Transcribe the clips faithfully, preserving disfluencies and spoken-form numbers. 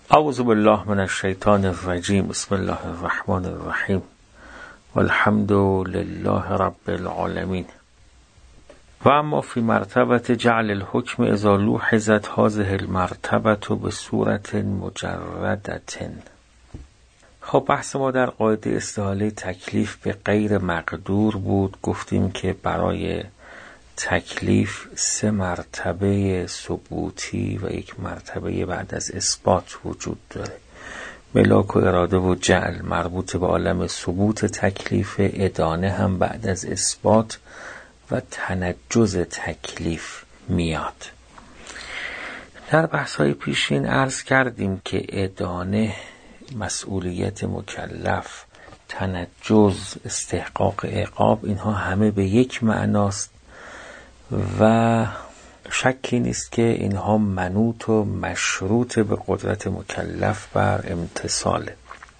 اعوذ بالله من الشیطان الرجیم. بسم الله الرحمن الرحیم والحمد لله رب العالمین. و اما فی مرتبه جعل الحکم اذا لوحظت هذه المرتبه به صورت مجردة. خب بحث ما در قاعده استحاله تکلیف به غیر مقدور بود. گفتیم که برای تکلیف سه مرتبه ثبوتی و یک مرتبه بعد از اثبات وجود داره. ملاک و اراده و جعل مربوط به عالم ثبوت تکلیف، ادانه هم بعد از اثبات و تنجز تکلیف میاد. در بحث‌های پیشین عرض کردیم که ادانه مسئولیت مکلف، تنجز استحقاق عقاب، اینها همه به یک معناست و شکی نیست که اینها منوط و مشروط به قدرت مکلف بر امتثاله.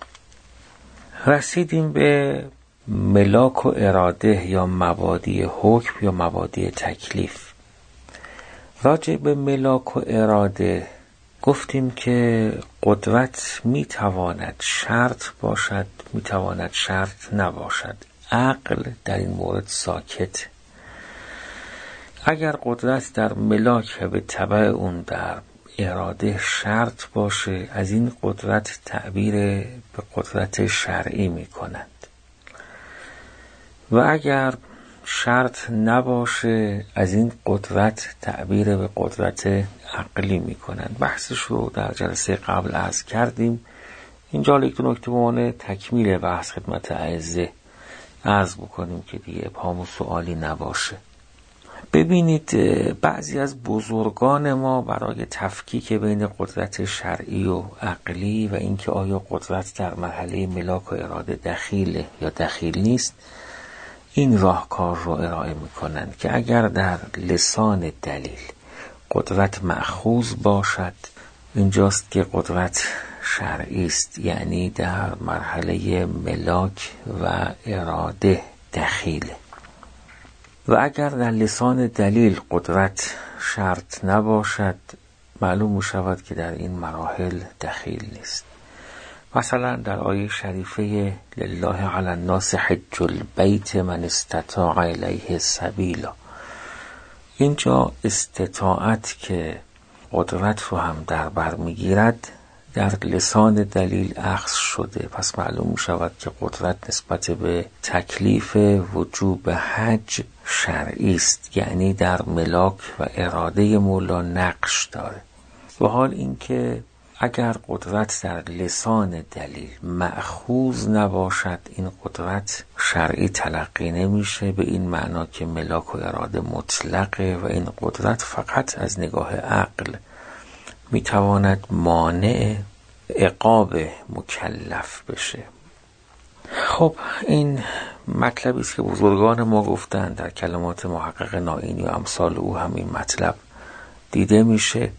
رسیدیم به ملاک و اراده یا مبادی حکم یا مبادی تکلیف. راجع به ملاک و اراده گفتیم که قدرت میتواند شرط باشد، میتواند شرط نباشد. عقل در این مورد ساکت. اگر قدرت در ملاک به تبع اون در اراده شرط باشه، از این قدرت تعبیر به قدرت شرعی می کنند و اگر شرط نباشه از این قدرت تعبیر به قدرت عقلی می کنند. بحثش رو در جلسه قبل عرض کردیم. اینجا یک دو نکته بمانه تکمیل بحث خدمت اعزه عرض بکنیم که دیگه ابهام و سوالی نباشه. ببینید بعضی از بزرگان ما برای تفکیک بین قدرت شرعی و عقلی و اینکه آیا قدرت در مرحله ملاک و اراده دخیله یا دخیل نیست، این راهکار رو ارائه میکنند که اگر در لسان دلیل قدرت مأخوذ باشد، اینجاست که قدرت شرعی است، یعنی در مرحله ملاک و اراده دخیله. و اگر در لسان دلیل قدرت شرط نباشد، معلوم می شود که در این مراحل دخیل نیست. مثلا در آیه شریفه لله علی الناس حج البیت من استطاع الیه سبیلا، اینجا استطاعت که قدرت رو هم در بر می گیرد در لسان دلیل اخذ شده. پس معلوم می شود که قدرت نسبت به تکلیف وجوب حج شرعی است، یعنی در ملاک و اراده مولا نقش داره. و حال اینکه اگر قدرت در لسان دلیل مأخوذ نباشد، این قدرت شرعی تلقی نمیشه به این معنا که ملاک و اراده مطلقه و این قدرت فقط از نگاه عقل میتواند مانع عقاب مکلف بشه. خب این مطلبی است که بزرگان ما گفتند. در کلمات محقق نائینی و امثال او همین مطلب دیده میشه.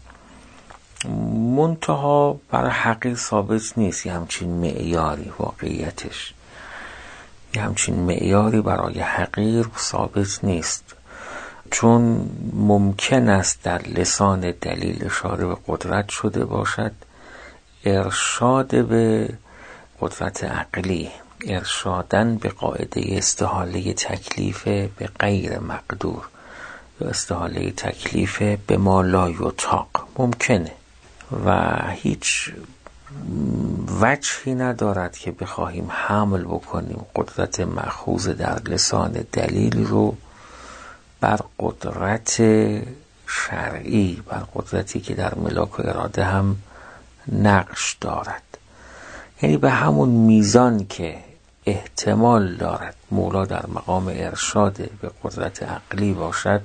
منتها برای حقیق ثابت نیست یه همچین معیاری، واقعیتش یه همچین معیاری برای حقیق ثابت نیست، چون ممکن است در لسان دلیل اشاره به قدرت شده باشد، ارشاد به قدرت عقلی، ارشادن به قاعده استحاله تکلیف به غیر مقدور یا استحاله تکلیف به ما لا یطاق ممکنه و هیچ وجهی ندارد که بخواهیم حمل بکنیم قدرت مأخوذ در لسان دلیل رو بر قدرت شرعی، بر قدرتی که در ملاک و اراده هم نقش دارد. یعنی به همون میزان که احتمال دارد مولا در مقام ارشاد به قدرت عقلی باشد،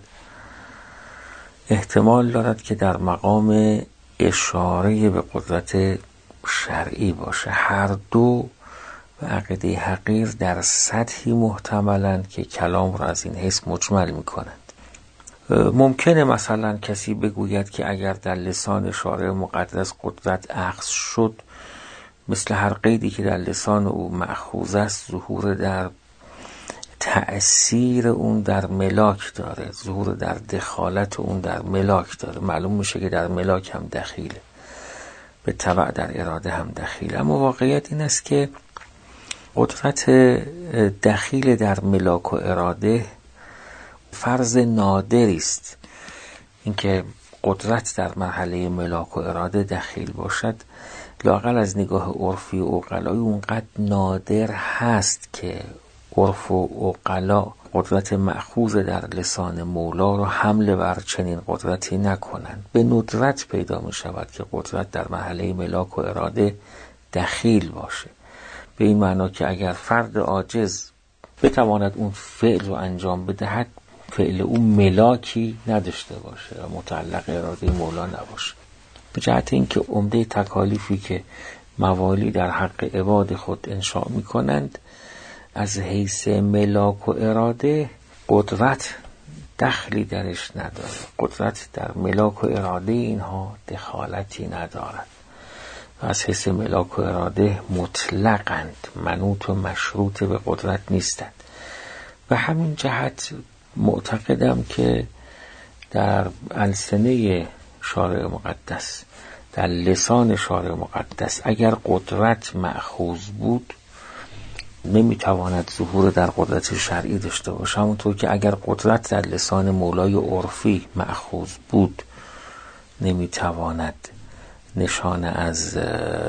احتمال دارد که در مقام اشاره به قدرت شرعی باشه. هر دو و عقیده حقیر در سطحی محتملند که کلام را از این حیث مجمل می کنند. ممکنه مثلا کسی بگوید که اگر در لسان شارع مقدس قدرت اخذ شد، مثل هر قیدی که در لسان او مأخوذ است، ظهور در تأثیر اون در ملاک داره، ظهور در دخالت اون در ملاک داره، معلوم میشه که در ملاک هم دخیله. به تبع در اراده هم دخیل. اما واقعیت این است که قدرت دخیل در ملاک و اراده فرض نادری است. اینکه قدرت در مرحله ملاک و اراده دخیل باشد لااقل از نگاه عرفی و عقلایی اونقدر نادر هست که عرف و عقلا قدرت مأخوذ در لسان مولا رو حمل بر چنین قدرتی نکنند. به ندرت پیدا می شود که قدرت در مرحله ملاک و اراده دخیل باشه، به این معنا که اگر فرد عاجز بتواند اون فعل رو انجام بدهد، فعل اون ملاکی نداشته باشه و متعلق اراده مولا نباشه. به جهت اینکه عمده تکالیفی که موالی در حق عباد خود انشاء می کنند از حیث ملاک و اراده قدرت دخلی درش نداره. قدرت در ملاک و اراده اینها دخالتی ندارد و از حیث ملاک و اراده مطلقند، منوط و مشروط به قدرت نیستند. و همین جهت معتقدم که در السنه شارع مقدس، در لسان شارع مقدس، اگر قدرت مأخوذ بود نمیتواند ظهور در قدرت شرعی داشته باشه. همونطور که اگر قدرت در لسان مولای عرفی مأخوذ بود نمیتواند نشانه از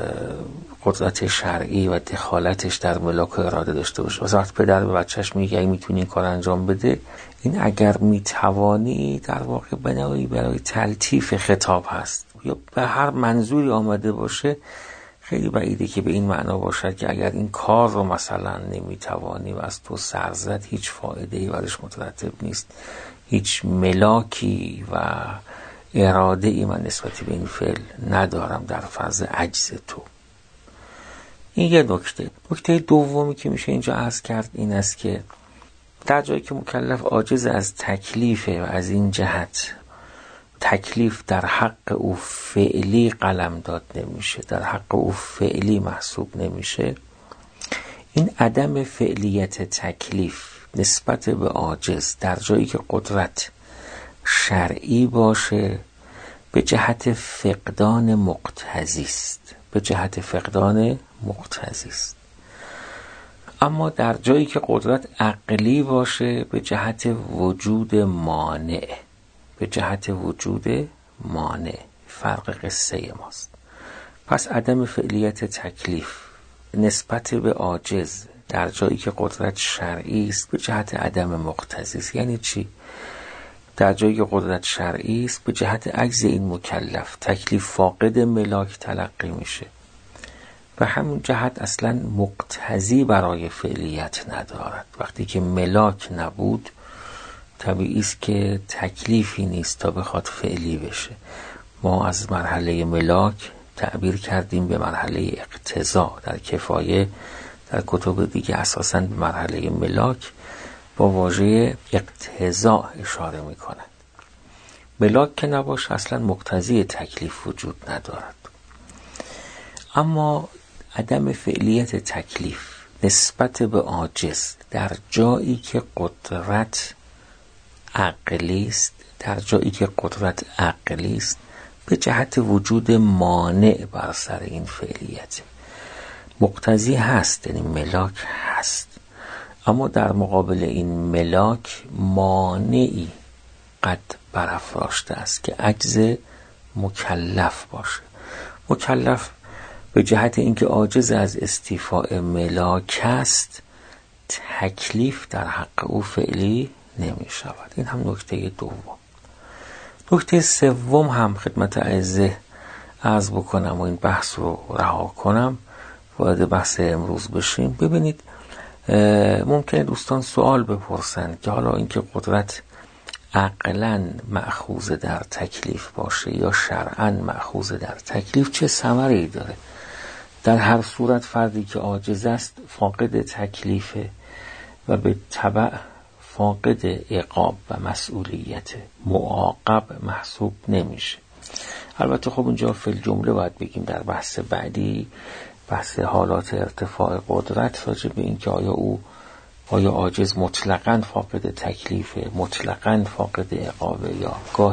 قدرت شرعی و دخالتش در ملاک و اراده داشته باشه. وقتی پدر به بچهش میگه اگه میتونی این کار انجام بده، این اگر میتوانی در واقع بنوعی برای تلطیف خطاب هست یا به هر منظوری آمده باشه. خیلی بعیده که به این معنا باشد که اگر این کار رو مثلا نمیتوانی و از تو سر زد هیچ فایده‌ای برش مترتب نیست، هیچ ملاکی و اراده ای من نسبتی به این فعل ندارم در فرض عجز تو. این یه نکته. نکته دومی که میشه اینجا عرض کرد این است که در جایی که مکلف عاجز از تکلیفه و از این جهت تکلیف در حق او فعلی قلم داد نمیشه، در حق او فعلی محسوب نمیشه، این عدم فعلیت تکلیف نسبت به عاجز در جایی که قدرت شرعی باشه به جهت فقدان مقتضی است، به جهت فقدان مقتضی است. اما در جایی که قدرت عقلی باشه به جهت وجود مانع، به جهت وجود مانع. فرق قصه ماست. پس عدم فعلیت تکلیف نسبت به عاجز در جایی که قدرت شرعی است به جهت عدم مقتضی است. یعنی چی؟ در جایی که قدرت شرعی است به جهت عجز این مکلف تکلیف فاقد ملاک تلقی میشه و همون جهت اصلا مقتضی برای فعلیت ندارد. وقتی که ملاک نبود طبیعی است که تکلیفی نیست تا بخواد فعلی بشه. ما از مرحله ملاک تعبیر کردیم به مرحله اقتضا. در کفایه در کتب دیگه اساساً به مرحله ملاک با واژه اقتضا اشاره می کنند. ملاک که نباشه اصلا مقتضی تکلیف وجود ندارد. اما عدم فعلیت تکلیف نسبت به عاجز در جایی که قدرت عقلی است، در جایی که قدرت عقلی است به جهت وجود مانع بر سر این فعلیت. مقتضی هست یعنی ملاک هست، اما در مقابل این ملاک مانعی قد برافراشته است که عجز مکلف باشه. مکلف به جهت اینکه عاجز از استیفاء ملاک است تکلیف در حق او فعلی نمی شود. این هم نکته دوم. نکته سوم هم خدمت اعزه عرض بکنم و این بحث رو رها کنم، وارد بحث امروز بشیم. ببینید ممکنه دوستان سوال بپرسند که حالا اینکه قدرت عقلاً مأخوذ در تکلیف باشه یا شرعاً مأخوذ در تکلیف چه ثمره‌ای داره؟ در هر صورت فردی که عاجز است فاقد تکلیفه و به تبع فاقد عقاب و مسئولیت، معاقب محسوب نمیشه. البته خب اینجا فی الجمله باید بگیم در بحث بعدی، بحث حالات ارتفاع قدرت، راجع به این که آیا او آیا عاجز مطلقاً فاقد تکلیفه، مطلقاً فاقد عقابه یا گاهی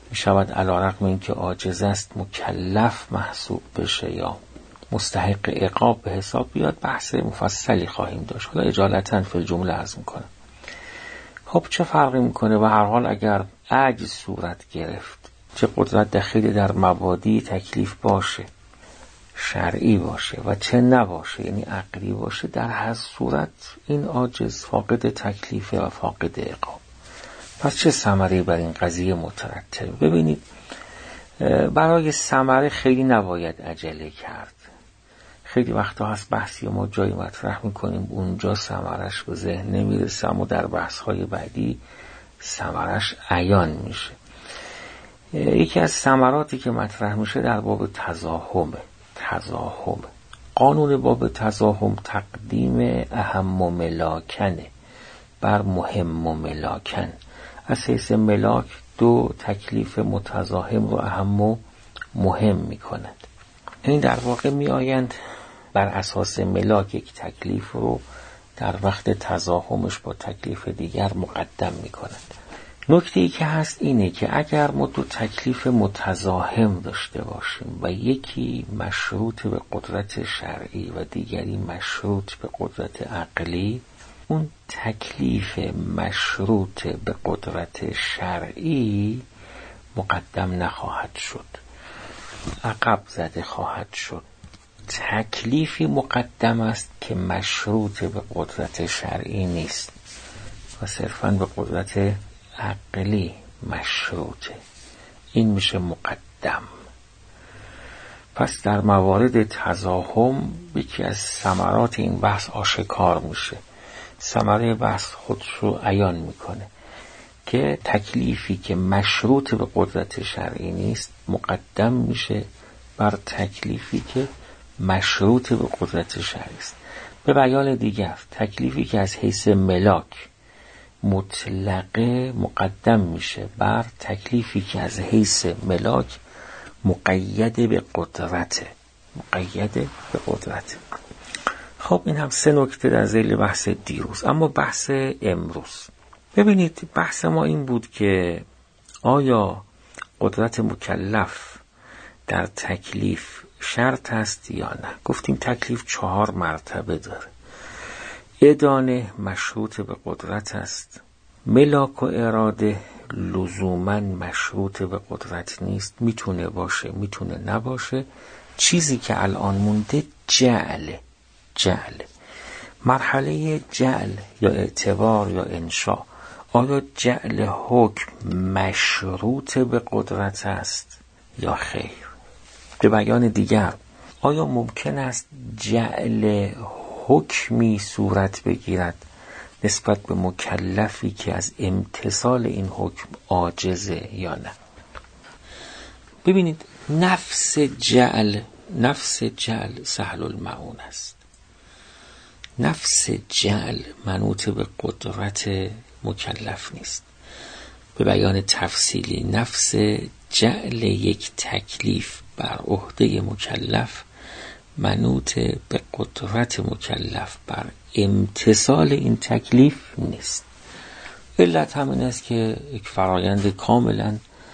می شود علیرغم اینکه عاجز است مکلف محسوب بشه یا مستحق عقاب به حساب بیاد. بحث مفصلی خواهیم داشت، حالا اجالتا فی الجمله عرض میکنم. خب چه فرقی میکنه؟ و هر حال اگر عجز صورت گرفت، چه قدرت دخیل در مبادی تکلیف باشه، شرعی باشه و چه نباشه، یعنی عقلی باشه، در هر صورت این عاجز فاقد تکلیف و فاقد عقاب. پس چه ثمره‌ای بر این قضیه مترتب؟ ببینید، برای ثمره خیلی نباید عجله کرد. خیلی وقتا هست بحثی ما جایی مطرح میکنیم اونجا ثمرش به ذهن نمیرسه، اما در بحث‌های بعدی ثمرش عیان میشه. یکی از ثمراتی که مطرح میشه در باب تزاحمه. تزاحم قانون باب تزاحم تقدیم اهم و ملاکنه بر مهم و ملاکن. از حیث ملاک دو تکلیف متزاحم رو اهم و مهم میکنند. این در واقع می آیند بر اساس ملاک یک تکلیف رو در وقت تزاحمش با تکلیف دیگر مقدم می کنند. نکته ای که هست اینه که اگر ما دو تکلیف متزاحم داشته باشیم و یکی مشروط به قدرت شرعی و دیگری مشروط به قدرت عقلی، اون تکلیف مشروط به قدرت شرعی مقدم نخواهد شد، عقب زده خواهد شد. تکلیفی مقدم است که مشروط به قدرت شرعی نیست و صرفاً به قدرت عقلی مشروطه، این میشه مقدم. پس در موارد تزاحم یکی از ثمرات این بحث آشکار میشه. ثمره بحث خودش رو عیان میکنه که تکلیفی که مشروط به قدرت شرعی نیست مقدم میشه بر تکلیفی که مشروط به قدرت شرعی است. به بیان دیگر، تکلیفی که از حیث ملاک مطلقه مقدم میشه بر تکلیفی که از حیث ملاک مقید به قدرته. مقید به قدرته. خب این هم سه نکته در ذیل بحث دیروز. اما بحث امروز، ببینید بحث ما این بود که آیا قدرت مکلف در تکلیف شرط است یا نه. گفتیم تکلیف چهار مرتبه داره. ادانه مشروط به قدرت است. ملاک و اراده لزوماً مشروط به قدرت نیست، میتونه باشه میتونه نباشه. چیزی که الان مونده جعله. جعل مرحله جعل یا اعتبار یا انشاء. آیا جعل حکم مشروط به قدرت است یا خیر؟ به بیان دیگر، آیا ممکن است جعل حکمی صورت بگیرد نسبت به مکلفی که از امتثال این حکم عاجزه یا نه؟ ببینید، نفس جعل نفس جعل سهل المعون است. نفس جعل منوط به قدرت مکلف نیست. به بیان تفصیلی، نفس جعل یک تکلیف بر عهده مکلف منوط به قدرت مکلف بر امتثال این تکلیف نیست. علت همین است که یک فرایند کاملا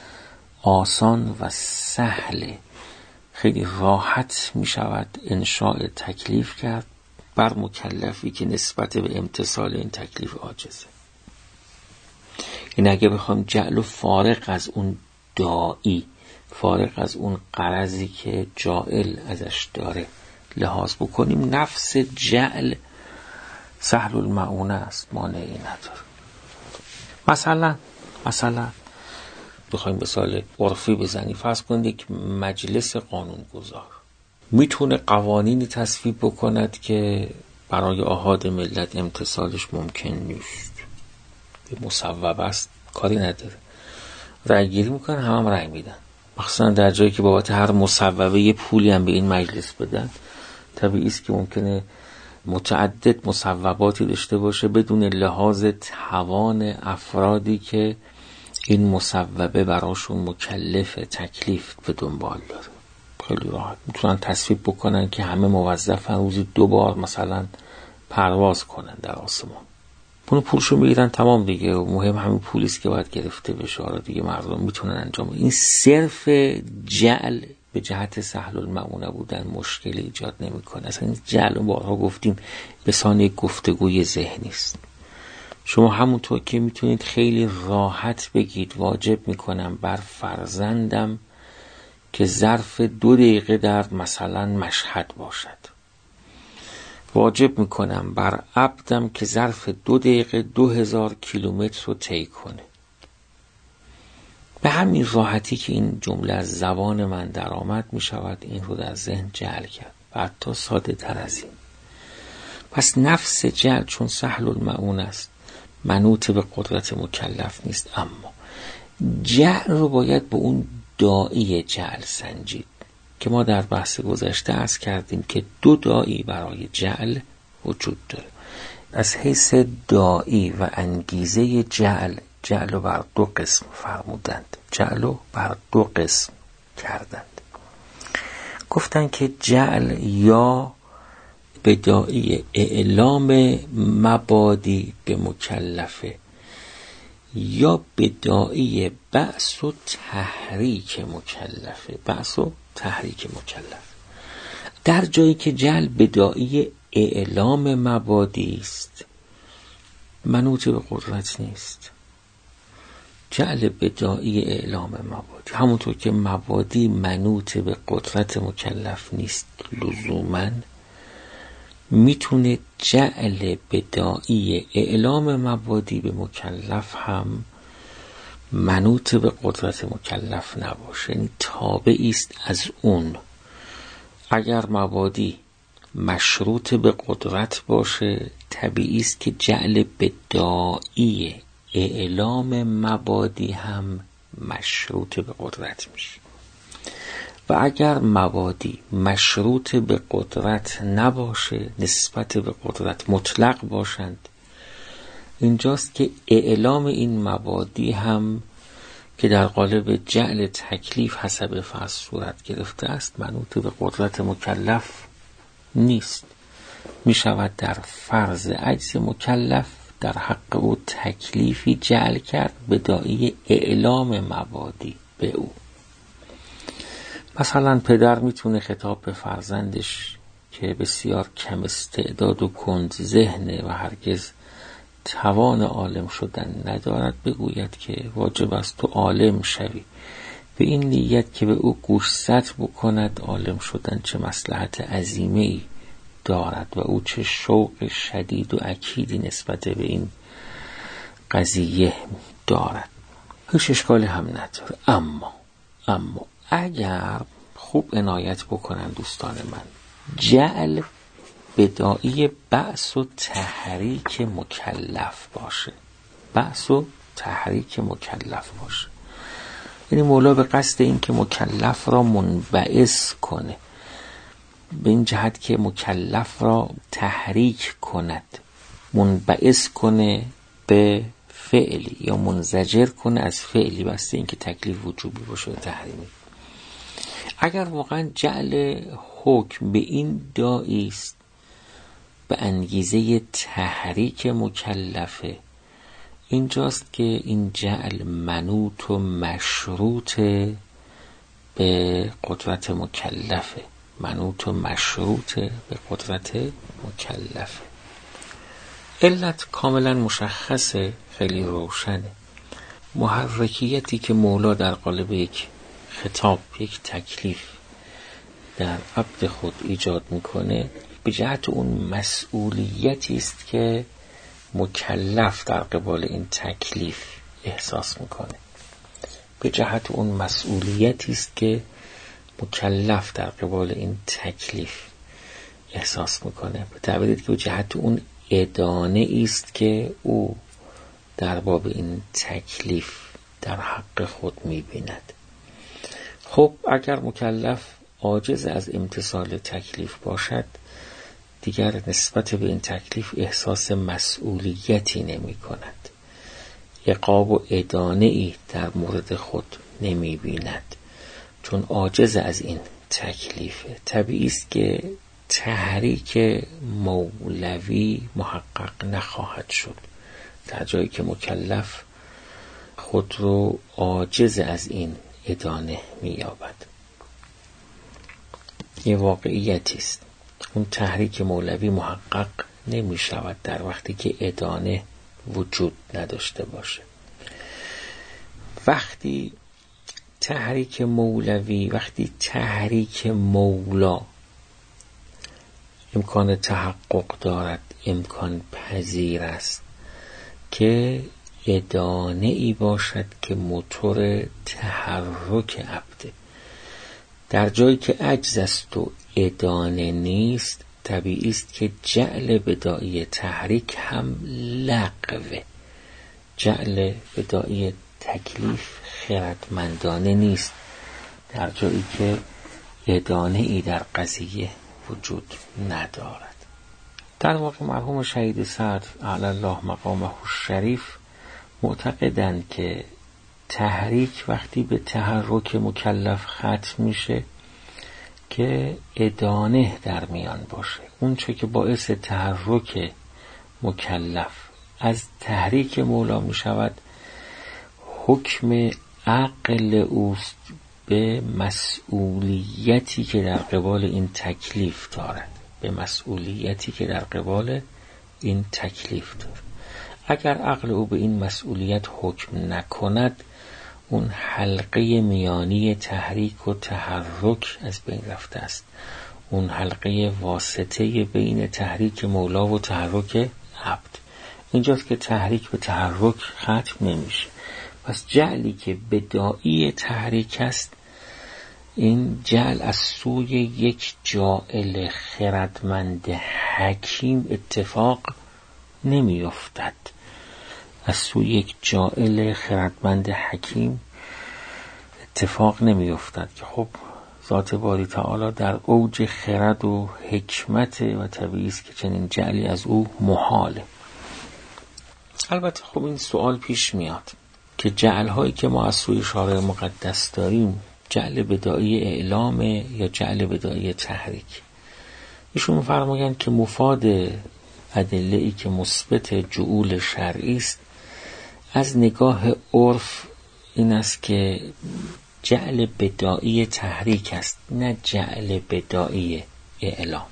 آسان و سهل، خیلی راحت می شود انشاء تکلیف کرد بر مکلفی که نسبت به امتثال این تکلیف عاجزه. این اگه بخوام جعل و فارغ از اون داعی، فارغ از اون غرضی که جاعل ازش داره لحاظ بکنیم، نفس جعل سهل المعونه است، مانعی نداره. مثلا مثلا بخوایم مثال عرفی بزنیم، فرض کنید یک مجلس قانونگذار میتونه قوانینی تصویب بکند که برای آحاد ملت امتثالش ممکن نیست، مصوب است، کاری نداره، رأی گیری میکنن، هم هم رأی میدن. مخصوصا در جایی که بابت هر مصوبه یه پولی هم به این مجلس بدن، طبیعی است که ممکنه متعدد مصوباتی داشته باشه بدون لحاظ توان افرادی که این مصوبه براشون مکلف تکلیف به دنبال داره. خیلی راحت میتونن تصویب بکنن که همه موظفن روزی دو بار مثلا پرواز کنن در آسمان. اون پولشو میگیرن تمام دیگه، و مهم همین پولیست که باید گرفته بشه. آره دیگه مردم میتونن انجام. این صرف جعل به جهت سهل المعونه بودن مشکلی ایجاد نمیکنه. اصلا این جعل بارها گفتیم به سان گفتگوی ذهنی است. شما همونطور که میتونید خیلی راحت بگید واجب میکنم بر فرزندم که ظرف دو دقیقه در مثلا مشهد باشد، واجب میکنم بر عبدم که ظرف دو دقیقه دو هزار کیلومتر رو طی کنه. به همین راحتی که این جمله از زبان من در آمد میشود این رو در ذهن جعل کرد و حتی ساده تر از این. پس نفس جعل چون سهل المعون است، منوط به قدرت مکلف نیست، اما جعل رو باید به اون داعی جعل سنجید که ما در بحث گذشته عرض کردیم که دو داعی برای جعل وجود داره. از حیث داعی و انگیزه جعل، جعل رو بر دو قسم فرمودند، جعل رو بر دو قسم کردند. گفتن که جعل یا به داعی اعلام مبادی به مکلفه یا به داعی بعث و تحریک مکلفه. بعث و تحریک مکلف. در جایی که جعل به داعی اعلام مبادی است، منوط به قدرت نیست. جعل به داعی اعلام مبادی، همونطور که مبادی منوط به قدرت مکلف نیست لزوماً، میتونه جعل به داعی اعلام مبادی به مکلف هم منوط به قدرت مکلف نباشه، یعنی تابعی است از اون. اگر مبادی مشروط به قدرت باشه، طبیعی است که جعل به داعی اعلام مبادی هم مشروط به قدرت میشه. و اگر مبادی مشروط به قدرت نباشه، نسبت به قدرت مطلق باشند، اینجاست که اعلام این مبادی هم که در قالب جعل تکلیف حسب فرض صورت گرفته است، منوط به قدرت مکلف نیست. می شود در فرض عجز مکلف در حق او تکلیفی جعل کرد به داعی اعلام مبادی به او. مثلا پدر میتونه خطاب به فرزندش که بسیار کم استعداد و کند ذهنه و هرگز توان عالم شدن ندارد بگوید که واجب است تو عالم شوی، به این نیت که به او گوشزد بکند عالم شدن چه مصلحت عظیمه‌ای دارد و او چه شوق شدید و اکیدی نسبت به این قضیه دارد. هیچ اشکالی هم نداره. اما اما اگر خوب عنایت بکنن دوستان من، جعل به داعی بعث و تحریک مکلف باشه، بعث و تحریک مکلف باشه، یعنی مولا به قصد این که مکلف را منبعث کنه، به این جهت که مکلف را تحریک کند، منبعث کنه به فعلی یا منزجر کنه از فعلی، بسته این که تکلیف وجوبی باشه و تحریمی. اگر واقعا جعل حکم به این داعی است به انگیزه تحریک مکلفه، اینجاست که این جعل منوط و مشروط به قدرت مکلفه، منوط و مشروط به قدرت مکلفه. علت کاملا مشخصه، خیلی روشنه. محرکیتی که مولا در قالب یک خطاب، یک تکلیف در عبد خود ایجاد میکنه، به جهت اون مسئولیتی است که مکلف در قبال این تکلیف احساس میکنه، به جهت اون مسئولیتی است که مکلف در قبال این تکلیف احساس میکنه، به تعبیری که به جهت اون ادانه است که او در باب این تکلیف در حق خود میبیند. خب اگر مکلف عاجز از امتثال تکلیف باشد، دیگر نسبت به این تکلیف احساس مسئولیتی نمی کند، عقاب و ادانه‌ای در مورد خود نمی بیند، چون عاجز از این تکلیفه. طبیعی است که تحریک مولوی محقق نخواهد شد. در جایی که مکلف خود رو عاجز از این ادانه می‌یابد. یه واقعیتی است. اون تحریک مولوی محقق نمی شود در وقتی که ادانه وجود نداشته باشه. وقتی تحریک مولوی، وقتی تحریک مولا امکان تحقق دارد، امکان پذیر است که ادانه ای باشد که موتور تحرک عبده. در جایی که عجز است و ادانه نیست، طبیعی است که جعل بداعی تحریک هم لغوه. جعل بداعی تکلیف خردمندانه نیست در جایی که ادانه ای در قضیه وجود ندارد. در واقع مرحوم شهید سعد اعلی الله مقامه الشریف معتقدند که تحریک وقتی به تحرک مکلف ختم میشه که ادانه در میان باشه. اون چه که باعث تحرک مکلف از تحریک مولا می شود حکم عقل اوست به مسئولیتی که در قبال این تکلیف دارد، به مسئولیتی که در قبال این تکلیف دارد. اگر عقل او به این مسئولیت حکم نکند، اون حلقه میانی تحریک و تحرک از بین رفته است. اون حلقه واسطه بین تحریک مولا و تحرک عبد. اینجاست که تحریک به تحرک ختم نمیشه. پس جعلی که بداعی تحریک است، این جعل از سوی یک جاعل خردمند حکیم اتفاق نمی افتد. از سوی یک جاعل خردمند حکیم اتفاق نمی افتد که خب ذات باری تعالی در اوج خرد و حکمت و طبیعی است که چنین جعلی از او محاله. البته خب این سوال پیش میاد که جعل هایی که ما از سوی شارع مقدس داریم جعل بداعی اعلام یا جعل بداعی تحریک. ایشون فرمایند که مفاد ادله ای که مثبت جعول شرعی است از نگاه عرف این است که جعل بداعی تحریک است، نه جعل بداعی اعلام.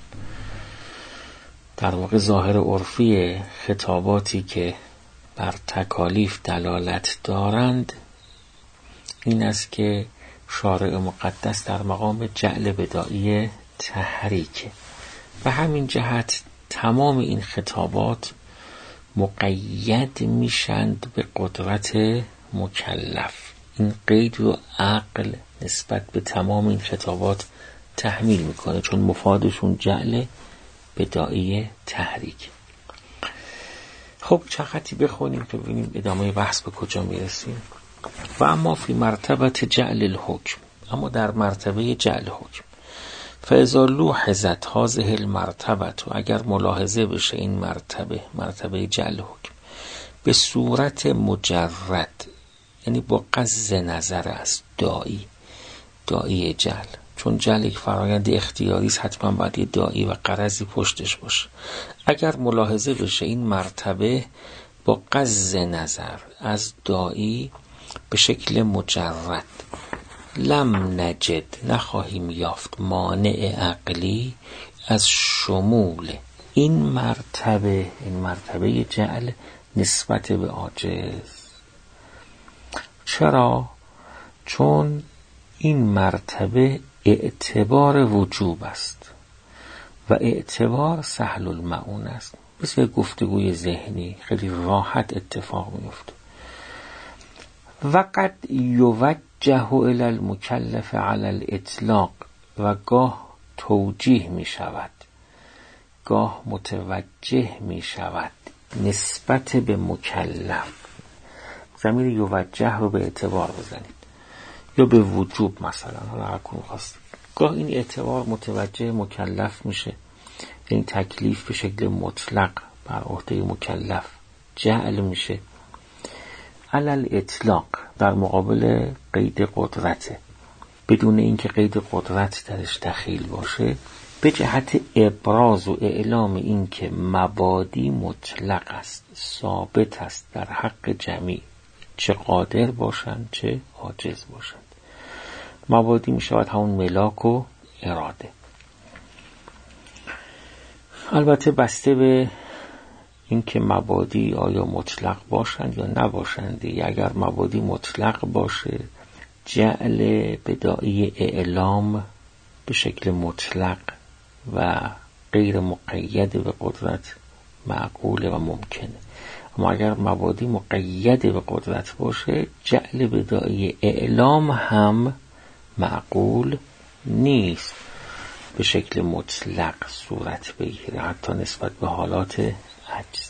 در واقع ظاهر عرفی خطاباتی که بر تکالیف دلالت دارند این است که شارع مقدس در مقام جعل بداعی تحریک. و همین جهت تمام این خطابات مقید میشند به قدرت مکلف. این قید و عقل نسبت به تمام این خطابات تحمیل میکنه، چون مفادشون جعل بداعی تحریک. خب چه خطی بخونیم که ببینیم ادامه بحث به کجا میرسیم. و اما فی مرتبت جعل الحکم، اما در مرتبه جعل حکم، فاذا لوحظت هذه المرتبه، و اگر ملاحظه بشه این مرتبه مرتبه جعل حکم به صورت مجرد، یعنی با قصد نظر از داعی، داعی جعل، چون جعل یک فرایند اختیاری است، حتما باید یه داعی و غرضی پشتش باشه. اگر ملاحظه بشه این مرتبه با قصد نظر از داعی به شکل مجرد، لم نجد، نخواهیم یافت مانع عقلی از شمول این مرتبه، این مرتبه جعل نسبت به عاجز. چرا؟ چون این مرتبه اعتبار وجوب است و اعتبار سهل المعون است. مثل گفتگوی ذهنی خیلی راحت اتفاق میفته. و قد یوجه الی المکلف علی الاطلاق، و گاه توجیه می شود، گاه متوجه می شود نسبت به مکلف. ضمیر یوجه رو به اعتبار بزنید یا به وجوب مثلا، حالا هر کدوم خواستید. گاه این اعتبار متوجه مکلف میشه، یعنی تکلیف به شکل مطلق بر عهده مکلف جعل میشه. علل اطلاق در مقابل قید قدرته، بدون اینکه قید قدرت درش دخیل باشه، به جهت ابراز و اعلام اینکه مبادی مطلق است، ثابت است در حق جمیع، چه قادر باشند چه عاجز باشند. مبادی می شود همون ملاک و اراده. البته بسته به اینکه مبادی آیا مطلق باشند یا نباشند. اگر مبادی مطلق باشه، جعل بداعی اعلام به شکل مطلق و غیر مقید به قدرت معقول و ممکنه. اما اگر مبادی مقید به قدرت باشه، جعل بداعی اعلام هم معقول نیست به شکل مطلق صورت بگیره، حتی نسبت به حالات عجز.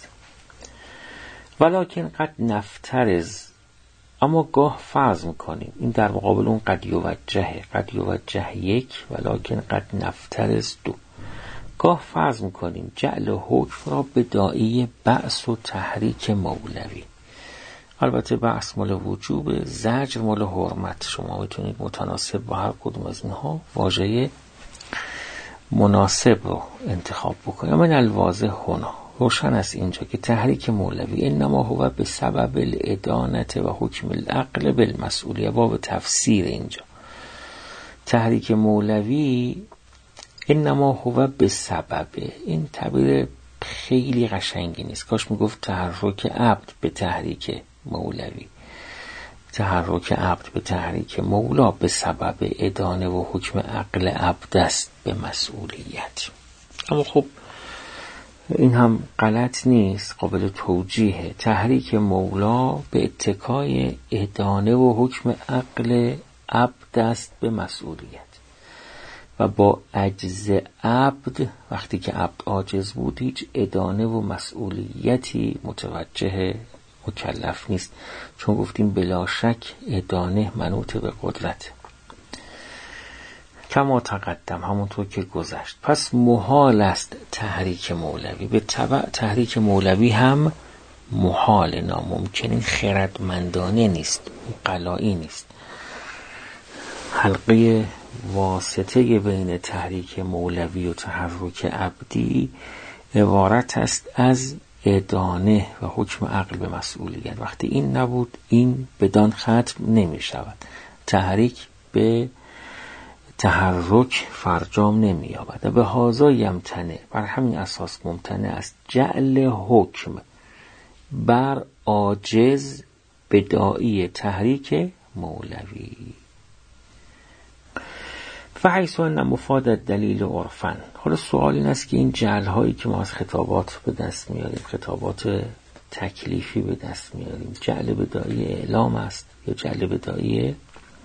ولکن قد نفترض، اما گاه فرض میکنیم، این در مقابل اون قد یوجهه، قد یوجه یک، ولکن قد نفترض دو. گاه فرض میکنیم جعل حکم را به داعی بعث و تحریک مولوی. البته بعث مال وجوب، زجر مال حرمت. شما میتونید متناسب با هر کدوم از اینها واژه مناسب رو انتخاب بکنید. من الواضح هنا، روشن است اینجا که تحریک مولوی انما هو به سبب الادانت و حکم العقل بالمسئولیه. باب تفسیر اینجا تحریک مولوی انما هو به سبب، این تعبیر خیلی قشنگی نیست، کاش میگفت تحرک عبد به تحریک مولوی. تحرک عبد به تحریک مولا به سبب ادانه و حکم عقل عبد است به مسئولیت. اما خب این هم غلط نیست، قابل توجیه. تحریک مولا به اتکای ادانه و حکم عقل عبد است به مسئولیت و با عجز عبد، وقتی که عبد عاجز بود، هیچ ادانه و مسئولیتی متوجه مکلف نیست، چون گفتیم بلا شک ادانه منوط به قدرت. کما تقدم، همونطور که گذشت. پس محال است تحریک مولوی، به تبع تحریک مولوی هم محال، ناممکن، این خردمندانه نیست، قلایی نیست. حلقه واسطه بین تحریک مولوی و تحرک عبدی عبارت است از ادانه و حکم عقل به مسئولیت. وقتی این نبود، این بدان ختم نمی شود. تحریک به تحرک فرجام نمی یابد و به هازا یمتنه، بر همین اساس ممتنع است جعل حکم بر عاجز بداعی تحریک مولوی. فحیث ان مفاد دلیل عرفن. حالا سوال این است که این جعل هایی که ما از خطابات به دست میاریم، خطابات تکلیفی به دست میاریم، جعل بداعی اعلام است یا جعل بداعی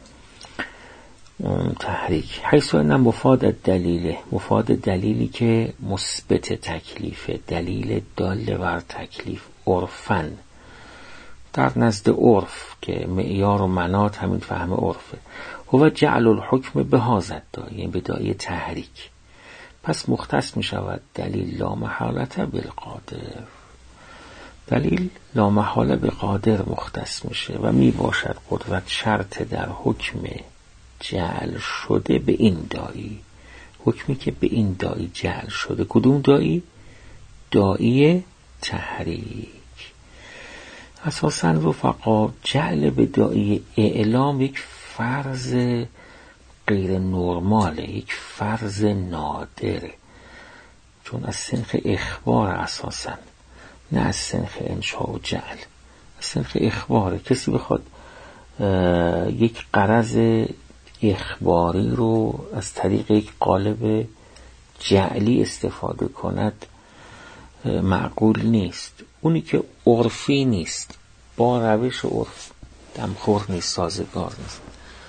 تحریک؟ حیث ان مفاد دلیل، مفاد دلیلی که مثبت تکلیفه، دلیل دال بر تکلیف، عرفن، در نزد عرف که معیار و مناط همین فهم عرفه، هو جعل الحکم به هذا داعی، بداعی تحریک. پس مختص می شود دلیل لا محالته بالقادر، دلیل لا محاله به قادر مختص میشه و می باشد قدرت شرط در حکم جعل شده به این داعی، حکمی که به این داعی جعل شده. کدوم داعی؟ داعی تحریک. اساساً رفقا جعل به داعی اعلام یک فرض غیر نرماله، یک فرض نادره، چون از سنخ اخبار اساساً، نه از سنخ انشاء و جعل، از سنخ اخباره. کسی بخواد یک غرض اخباری رو از طریق یک قالب جعلی استفاده کند معقول نیست. اونی که عرفی نیست، با روش عرف دمخور نیست، سازگار نیست،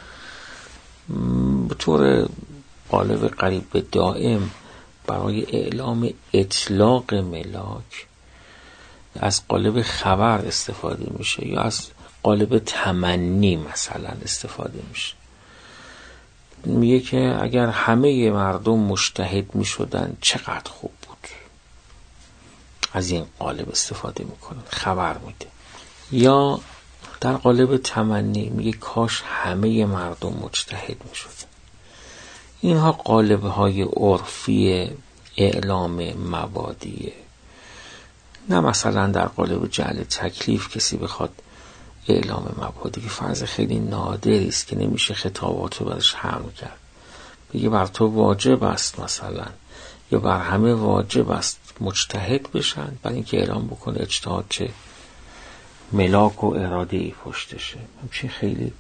به طور قالب قریب به دائم برای اعلام اطلاق ملاک از قالب خبر استفاده میشه یا از قالب تمنی مثلا استفاده میشه. میگه که اگر همه مردم مجتهد میشدن چقدر خوب بود، از این قالب استفاده میکنن، خبر میده. یا در قالب تمنی میگه کاش همه مردم مجتهد میشد. اینها قالب های عرفی اعلام مبادیه، نه مثلا در قالب جعل تکلیف کسی بخواد اعلام مبادی که فرض خیلی نادری است که نمیشه خطابات رو برش حمل کرد. بگه بر تو واجب است مثلا، یا بر همه واجب است مجتهد بشن، برای اینکه اعلام بکنه اجتهاد چه ملاک و اراده ای پشتشه. همچین خیلی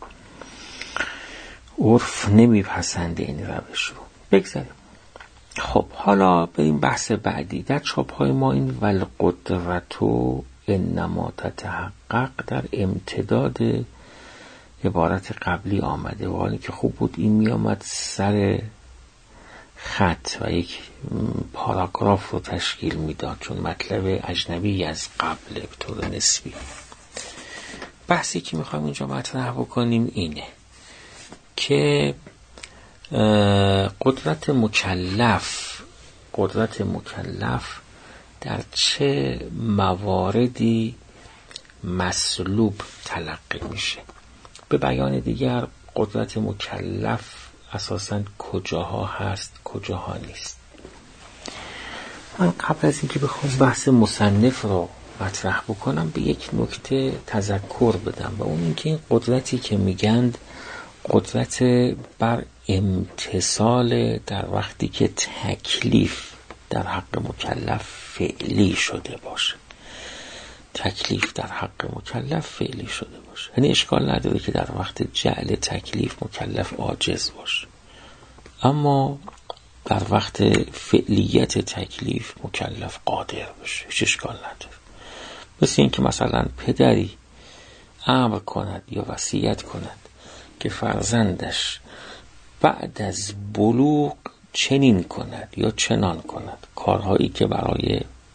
عرف نمیپسنده این روش رو. بگذاریم. خب حالا بریم بحث بعدی. در چاپ های ما این والقدرتو انما تتحقق در امتداد عبارت قبلی آمده، و حالی که خوب بود این می آمد سر خط و یک پاراگراف رو تشکیل میداد، چون مطلب اجنبی از قبل به طور نسبی. بحثی که میخوایم اینجا مطرح بکنیم اینه که قدرت مکلف قدرت مکلف در چه مواردی مسلوب تلقی میشه. به بیان دیگر قدرت مکلف اساساً کجاها هست کجاها نیست. من قبل از اینکه بخوام بحث مصنف رو مطرح بکنم به یک نکته تذکر بدم، و اون اینکه این قدرتی که میگند قدرت بر امتثال در وقتی که تکلیف در حق مکلف فعلی شده باشه. تکلیف در حق مکلف فعلی شده باشه، یعنی اشکال نداره که در وقت جعل تکلیف مکلف عاجز باشه، اما در وقت فعلیت تکلیف مکلف قادر باشه، هیچ اشکال نداره. مثل این که مثلا پدری امر کند یا وصیت کند که فرزندش بعد از بلوغ چنین کند یا چنان کند، کارهایی که برای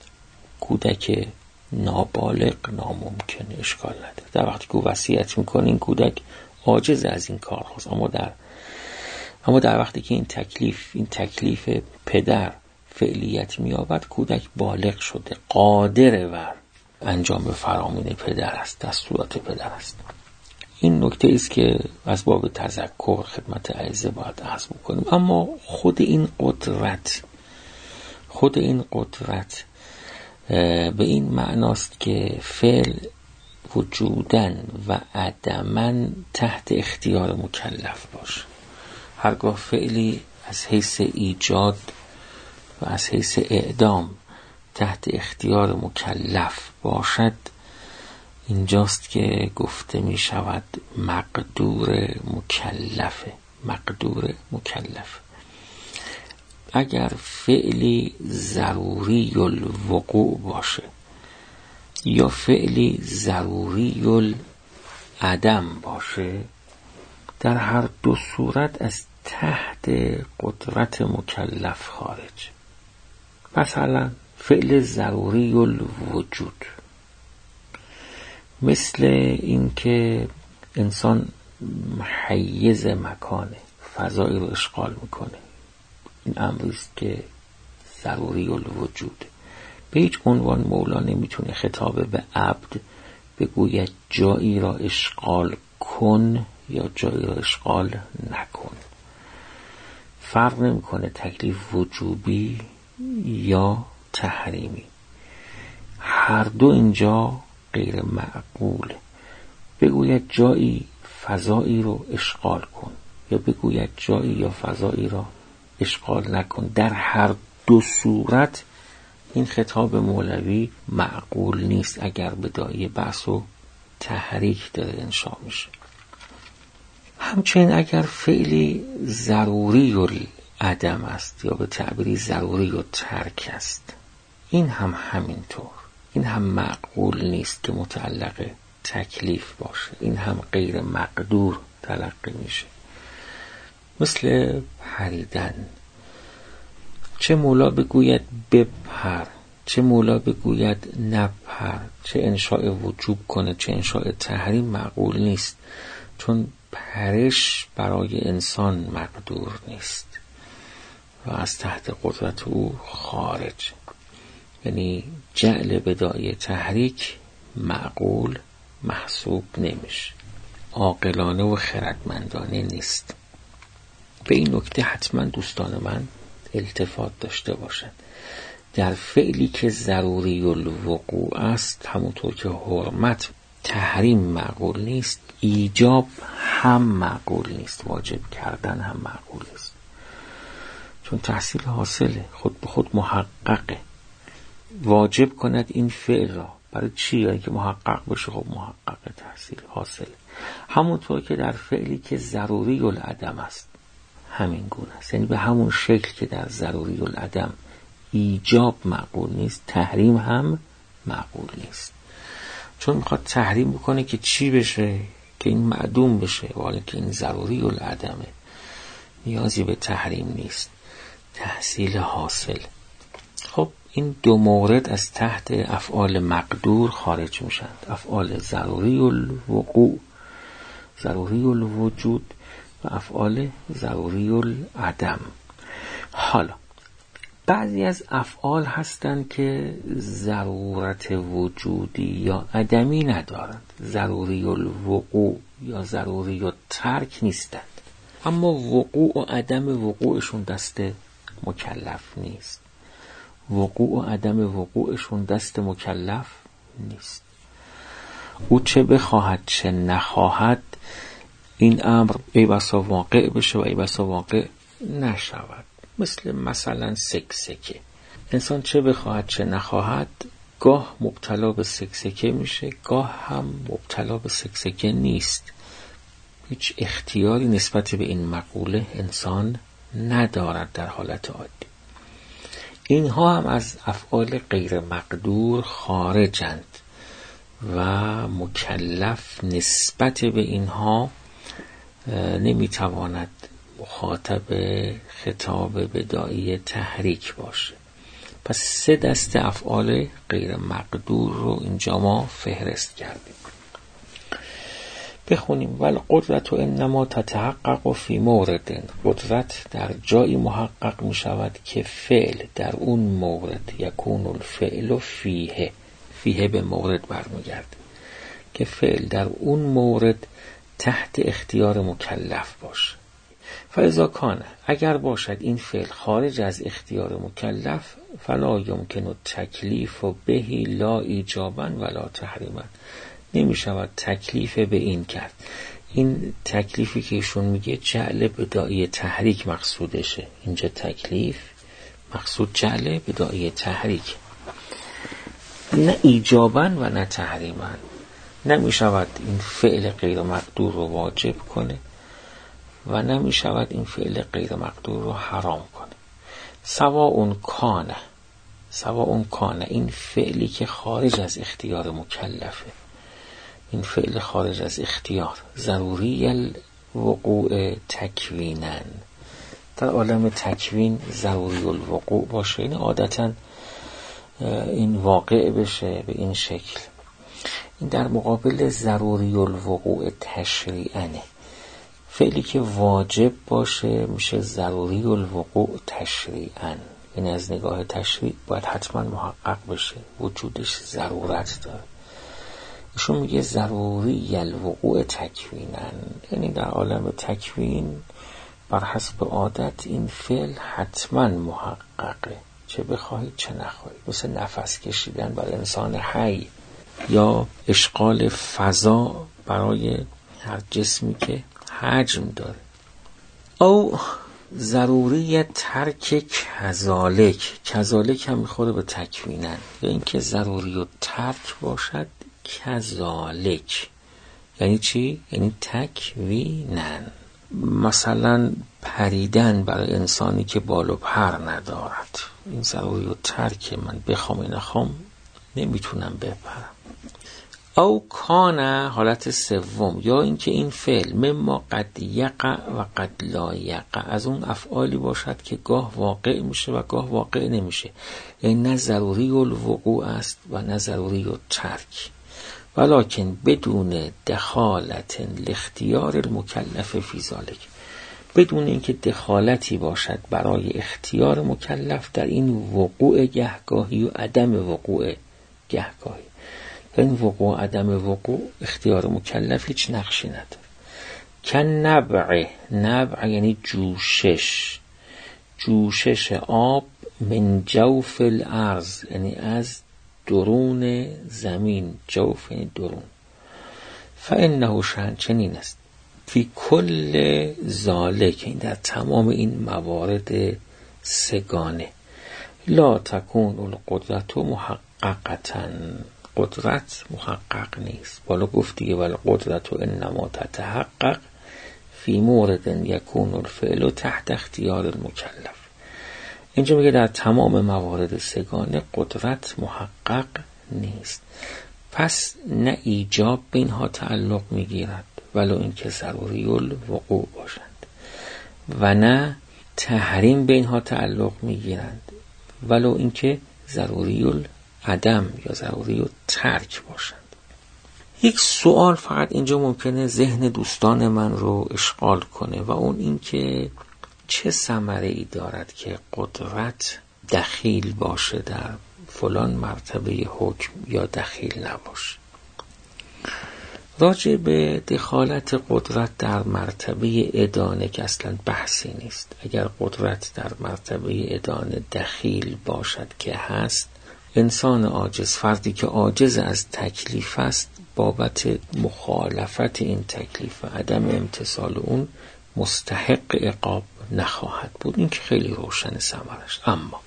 کودک نابالغ ناممکنه، اشکال نداره. در وقتی که وصیت میکنه این کودک عاجز از این کار هست، اما در اما در وقتی که این تکلیف این تکلیف پدر فعلیت میابد کودک بالغ شده، قادر و انجام فرامین پدر است، دستورات پدر است. این نکته است که از باب تذکر خدمت اعزه باید عرض بکنیم. اما خود این قدرت خود این قدرت به این معناست که فعل وجودن و عدمن تحت اختیار مکلف باشه. هرگاه فعلی از حیث ایجاد و از حیث اعدام تحت اختیار مکلف باشد، اینجاست که گفته می شود مقدور مکلفه. مقدور مکلف. اگر فعلی ضروری الوقوع باشه یا فعلی ضروری العدم باشه، در هر دو صورت از تحت قدرت مکلف خارج. مثلا فعل ضروری الوجود، مثل اینکه انسان حیز مکانه، فضایی رو اشغال میکنه، این امری است که ضروری الوجود. به هیچ عنوان مولا نمیتونه خطاب به عبد بگوید جایی را اشغال کن یا جایی را اشغال نکن. فرق نمیکنه تکلیف وجوبی یا تحریمی، هر دو اینجا غیر معقول. بگوید جایی فضایی رو اشغال کن یا بگوید جایی یا فضایی را اشغال نکن، در هر دو صورت این خطاب مولوی معقول نیست اگر به داعیه بحث و تحریک داره انشاء میشه. همچنین اگر فعلی ضروری العدم است یا به تعبیری ضروری الترک است، این هم همینطور، این هم معقول نیست که متعلق تکلیف باشه، این هم غیر مقدور تلقی میشه. مثل پریدن، چه مولا بگوید بپر، چه مولا بگوید نپر، چه انشاء وجوب کنه چه انشاء تحریم، معقول نیست، چون پرش برای انسان مقدور نیست و از تحت قدرت او خارج. یعنی جعل بدایه تحریک معقول محسوب نمیشه، عاقلانه و خردمندانه نیست. به این نکته حتما دوستان من التفات داشته باشند. در فعلی که ضروری الوقوع است، همونطور که حرمت تحریم معقول نیست، ایجاب هم معقول نیست، واجب کردن هم معقول نیست. چون تحصیل حاصله، خود به خود محققه. واجب کند این فعل را برای چی؟ یعنی که محقق بشه. خب محقق تحصیل حاصله. همونطور که در فعلی که ضروری العدم است همین گونه است، یعنی به همون شکل که در ضروری العدم ایجاب معقول نیست، تحریم هم معقول نیست. چون میخواد تحریم بکنه که چی بشه؟ که این معدوم بشه، ولی که این ضروری العدمه، نیازی به تحریم نیست، تحصیل حاصل. خب این دو مورد از تحت افعال مقدور خارج میشند، افعال ضروری الوقوع، ضروری الوجود و افعال ضروری العدم. حالا بعضی از افعال هستند که ضرورت وجودی یا عدمی ندارند، ضروری الوقوع یا ضروری الترک نیستند، اما وقوع و عدم وقوعشون دست مکلف نیست. وقوع و عدم وقوعشون دست مکلف نیست. او چه بخواهد چه نخواهد، این امر ای بسا واقع بشه و ای بسا واقع نشود. مثل مثلا سکسکه، انسان چه بخواهد چه نخواهد گاه مبتلا به سکسکه میشه، گاه هم مبتلا به سکسکه نیست. هیچ اختیاری نسبت به این مقوله انسان ندارد در حالت عادی. اینها هم از افعال غیر مقدور خارجند و مکلف نسبت به اینها نمیتواند مخاطب خطاب بداعی تحریک باشه. پس سه دسته افعال غیر مقدور رو اینجا ما فهرست کردیم. بخونیم. ول قدرت انما تتحقق فی مورد، قدرت در جایی محقق می شود که فعل در اون مورد، یکون الفعل فیه، فیه به مورد برمیگرده، که فعل در اون مورد تحت اختیار مکلف باشه. فاذا کان، اگر باشد این فعل خارج از اختیار مکلف، فلا یمکن التکلیف بهی لا ایجابا ولا تحریما، نمی شود تکلیف به این کرد. این تکلیفی که ایشون میگه جعل بداعی تحریک مقصودشه. اینجا تکلیف مقصود جعل بداعی تحریک، نه ایجابا و نه تحریما. نمی شود این فعل غیر مقدور رو واجب کنه و نمی شود این فعل غیر مقدور رو حرام کنه. سوا اون کانه، سوا اون کانه، این فعلی که خارج از اختیار مکلفه، این فعل خارج از اختیار ضروری الوقوع تکوینن، در عالم تکوین ضروری الوقوع باشه، این عادتا این واقع بشه به این شکل. این در مقابل ضروری الوقوع تشریعنه. فعلی که واجب باشه میشه ضروری الوقوع تشریعن، این از نگاه تشریع باید حتما محقق بشه، وجودش ضرورت داره. ایشون میگه ضروری الوقوع تکوینن، یعنی در عالم تکوین بر حسب عادت این فعل حتما محققه، چه بخواهید چه نخواهید. مثل نفس کشیدن برای انسان حی یا اشغال فضا برای هر جسمی که حجم داره. او ضروری ترک کذالک، کذالک هم میخوره به تکوینن، یا اینکه ضروری و ترک باشد کذالک. یعنی چی؟ یعنی تکوینن. مثلا پریدن برای انسانی که بال و پر ندارد، این ضروری و ترک، من بخوام نخوام نمیتونم بپرم. او کانه، حالت سوم، یا اینکه این فعل مما قد یقع و قد لا یقع، از اون افعالی باشد که گاه واقع میشه و گاه واقع نمیشه، یعنی نه ضروری الوقوع است و نه ضروری الترک، ولکن بدون دخالت الاختیار المکلف فی ذلک، بدون اینکه دخالتی باشد برای اختیار مکلف در این وقوع گهگاهی و عدم وقوع گهگاهی. این وقوع عدم وقوع اختیار مکلف هیچ نقشی نداره. کن نبع، نبع یعنی جوشش، جوشش آب من جوف الارض یعنی از درون زمین، جوف یعنی درون. فانه شأن چنین است فی کل ذالک، این در تمام این موارد سگانه، لا تکون القدرت محققتا، قدرت محقق نیست. بالا گفتی ولی قدرت انما تتحقق فی مورد یکون الفعل تحت اختیار المکلف. اینجا میگه در تمام موارد سگانه قدرت محقق نیست، پس نه ایجاب به اینها تعلق میگیرد ولو اینکه ضروری الوقوع باشند، و نه تحریم به اینها تعلق میگیرند ولو اینکه ضروری العدم یا ضروری الترک باشند. یک سوال فقط اینجا ممکنه ذهن دوستان من رو اشغال کنه و اون این که چه ثمره ای دارد که قدرت دخیل باشه در فلان مرتبه حکم یا دخیل نباشه. راجع به دخالت قدرت در مرتبه ادانه که اصلا بحثی نیست. اگر قدرت در مرتبه ادانه دخیل باشد که هست، انسان عاجز، فردی که عاجز از تکلیف است، بابت مخالفت این تکلیف و عدم امتثال اون مستحق عقاب نخواهد بود. این که خیلی روشن ثمرش. اما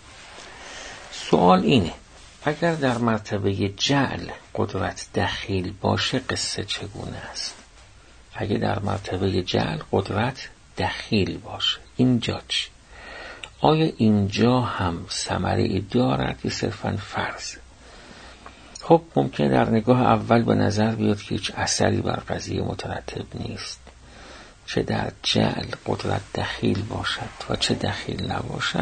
سوال اینه اگر در مرتبه جعل قدرت دخیل باشه قصه چگونه است؟ اگر در مرتبه جعل قدرت دخیل باشه اینجا چی؟ آیا اینجا هم ثمره دارد یا صرفاً فرض؟ خب ممکن در نگاه اول به نظر بیاد که هیچ اثری بر قضیه مترتب نیست، چه در جعل قدرت دخیل باشد و چه دخیل نباشد.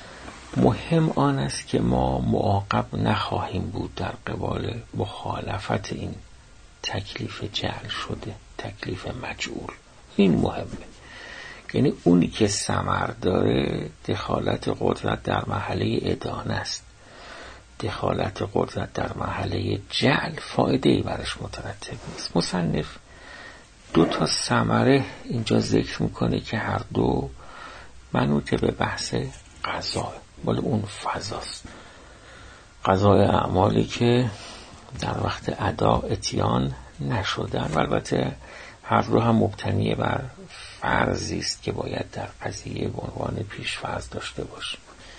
مهم آن است که ما معاقب نخواهیم بود در قبال مخالفت این تکلیف جعل شده، تکلیف مجعول. این مهمه. یعنی اونی که ثمر داره دخالت قدرت در مرحله ادانه است، دخالت قدرت در مرحله جعل فایده‌ای برش مترتب نیست. مصنف دو تا ثمره اینجا ذکر میکنه که هر دو منوط به بحث قضا، مال اون فضاست. قضای اعمالی که در وقت ادا اتیان نشدن، البته هر دو هم مبتنی بر فرضی است که باید در قضیه به عنوان پیش فرض داشته باشه.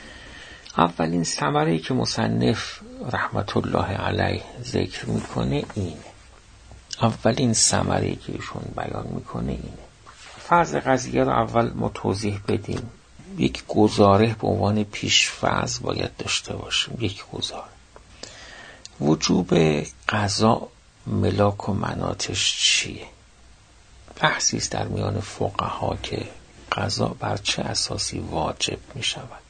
اولین ثمره‌ای که مصنف رحمت الله علیه ذکر میکنه اینه. اولین ثمره‌ای که ایشون بیان میکنه اینه. فرض قضیه رو اول ما توضیح بدیم. یک گزاره به عنوان پیش فرض باید داشته باشیم. یک گزاره. وجوب قضا ملاک و مناطش چیه؟ بحثی است در میان فقها که قضا بر چه اساسی واجب می شود.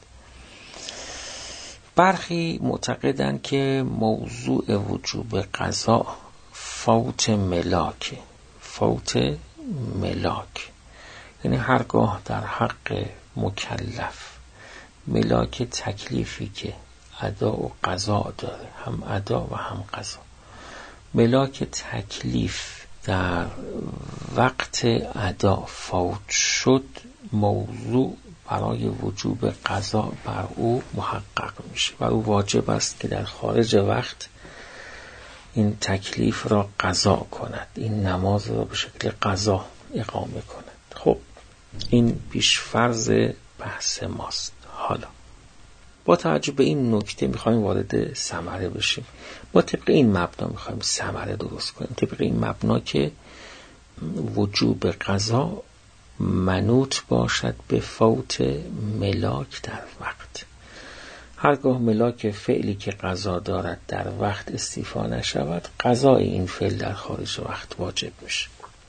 برخی معتقدند که موضوع وجوب قضا فوت ملاک، فوت ملاک، یعنی هرگاه در حق مکلف ملاک تکلیفی که ادا و قضا داره، هم ادا و هم قضا، ملاک تکلیف در وقت ادا فوت شد، موضوع برای وجوب قضا بر او محقق میشه. بر او واجب است که در خارج وقت این تکلیف را قضا کند، این نماز را به شکل قضا اقامه کند. خب این پیش فرض بحث ماست. حالا با توجه به این نکته میخوایم وارد ثمره بشیم. ما طبق این مبنا میخوایم ثمره درست کنیم، طبق این مبنا که وجوب قضا منوط باشد به فوت ملاک در وقت. هرگاه ملاک فعلی که قضا دارد در وقت استیفا نشود، قضای این فعل در خارج وقت واجب میشه.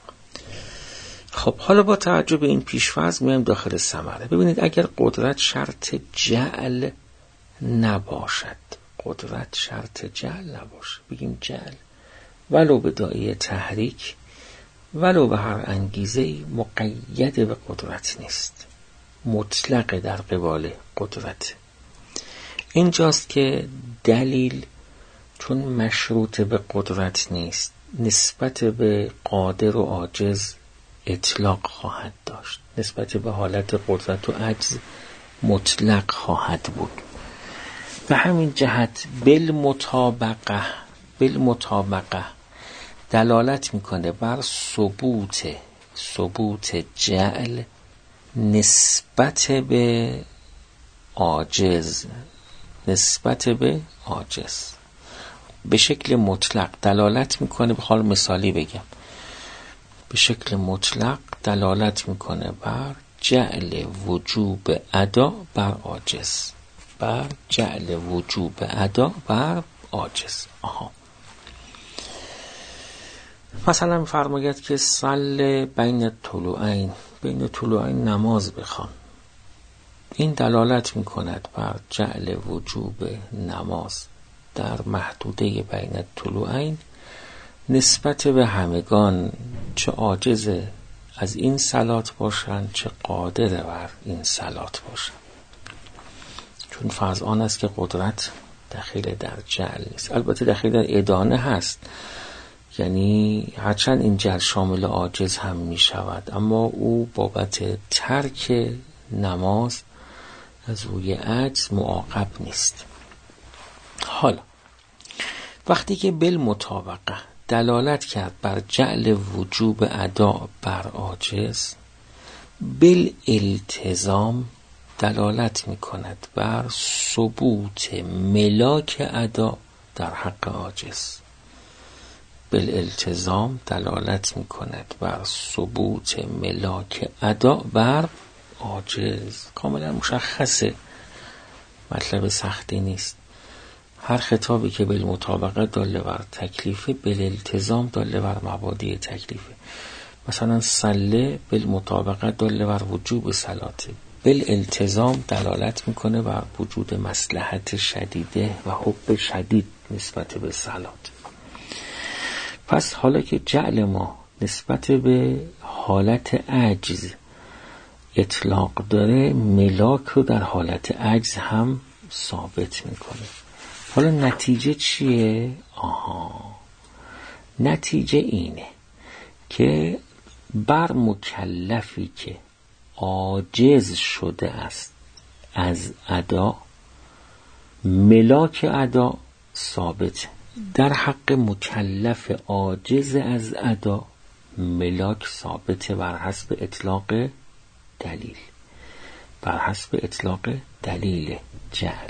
خب حالا با توجه به این پیش‌فرض میایم داخل ثمره. ببینید اگر قدرت شرط جعل نباشد، قدرت شرط جعل نباشه، بگیم جعل ولو به داعیه تحریک، ولو به هر انگیزه‌ای مقید به قدرت نیست، مطلق در قبال قدرت. اینجاست که دلیل چون مشروط به قدرت نیست، نسبت به قادر و عاجز اطلاق خواهد داشت، نسبت به حالت قدرت و عجز مطلق خواهد بود. به همین جهت بالمطابقه بالمطابقه دلالت میکنه بر ثبوت ثبوت جعل نسبت به عاجز نسبت به عاجز به شکل مطلق دلالت میکنه. به حال مثالی بگم، به شکل مطلق دلالت میکنه بر جعل وجوب ادا بر عاجز، بر جعل وجوب ادا بر عاجز. آها، مثلا می‌فرماید که صل بین طلوعین، بین طلوعین نماز بخوان. این دلالت میکند بر جعل وجوب نماز در محدوده بین طلوعین نسبت به همگان، چه عاجز از این صلات باشند چه قادر بر این صلات باشند. چون فرض آن است که قدرت دخیل در جعل نیست، البته دخیل در ادانه هست، یعنی هرچند این جعل شامل عاجز هم می شود، اما او بابت ترک نماز از روی عجز معاقب نیست. حالا وقتی که بالمطابقه دلالت کرد بر جعل وجوب ادا بر عاجز، بالالتزام دلالت می کند بر ثبوت ملاک ادا در حق عاجز. بالالتزام دلالت می کند بر ثبوت ملاک ادا بر عاجز. کاملا مشخصه، مطلب سختی نیست. هر خطابی که بالمطابقه داله بر تکلیفه، بالالتزام داله بر مبادی تکلیفه. مثلا صله بالمطابقه داله بر وجوب صلاته، بالالتزام دلالت میکنه بر وجود مصلحت شدیده و حب شدید نسبت به صلات. پس حالا که جعل ما نسبت به حالت عجز اطلاق داره، ملاک رو در حالت عجز هم ثابت میکنه. حالا نتیجه چیه؟ آها، نتیجه اینه که بر مکلفی که عاجز شده است از ادا، ملاک ادا ثابت. در حق مکلف عاجز از ادا ملاک ثابت بر حسب اطلاق دلیل، بر حسب اطلاق دلیل جعل.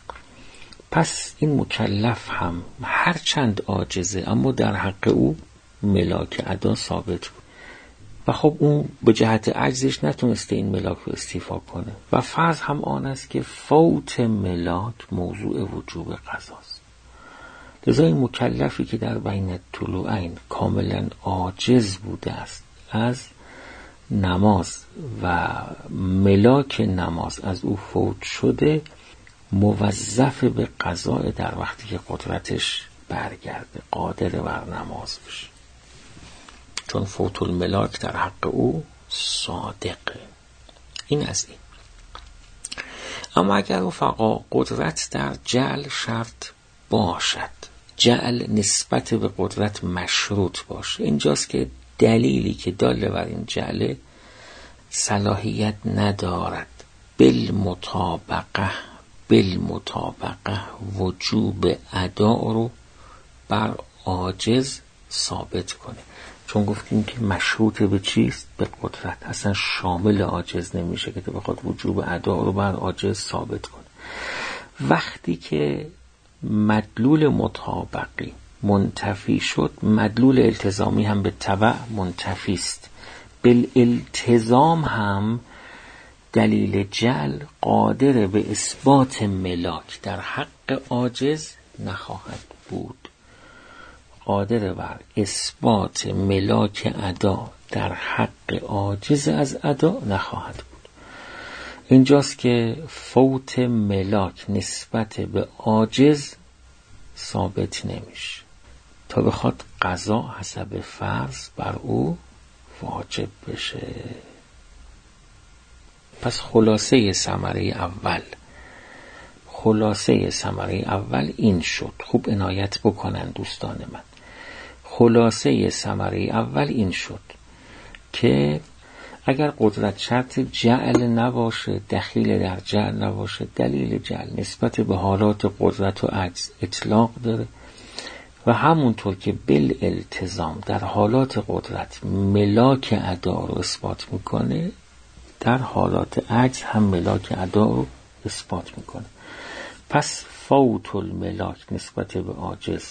پس این مکلف هم هرچند عاجزه اما در حق او ملاک ادا ثابت بود و خب اون به جهت عجزش نتونسته این ملاک رو استیفا کنه و فرض هم آن است که فوت ملاک موضوع وجوب قضاست. لذا این مکلفی که در بین طلوعین کاملا عاجز بوده است از نماز و ملاک نماز از او فوت شده، موظف به قضاء در وقتی که قدرتش برگرده، قادر بر نماز بشه، چون فوت الملاک در حق او صادقه. این از این. اما اگر رفقا قدرت در جعل شرط باشد، جعل نسبت به قدرت مشروط باشه، اینجاست که دلیلی که داله بر این جعل صلاحیت ندارد بالمطابقه بالمطابقه وجوب ادا رو بر عاجز ثابت کنه. چون گفتیم که مشروط به چیست؟ به قدرت. اصلا شامل عاجز نمیشه که بخواد وجوب ادا رو بر عاجز ثابت کنه. وقتی که مدلول مطابقی منتفی شد، مدلول التزامی هم به تبع منتفی است. بالالتزام هم دلیل جعل قادر به اثبات ملاک در حق عاجز نخواهد بود، قادر بر اثبات ملاک ادا در حق عاجز از ادا نخواهد بود. اینجاست که فوت ملاک نسبت به عاجز ثابت نمیشه تا بخواد قضا حسب فرض بر او واجب بشه. پس خلاصه ثمره اول، خلاصه ثمره اول این شد. خوب عنایت بکنن دوستان من. خلاصه ثمره اول این شد که اگر قدرت شرط جعل نباشه، دخیل در جعل نباشه، دلیل جعل نسبت به حالات قدرت و عجز اطلاق داره و همونطور که بالالتزام در حالات قدرت ملاک ادا رو اثبات میکنه، در حالات عجز هم ملاک ادا رو اثبات میکنه. پس فوت الملاک نسبت به عاجز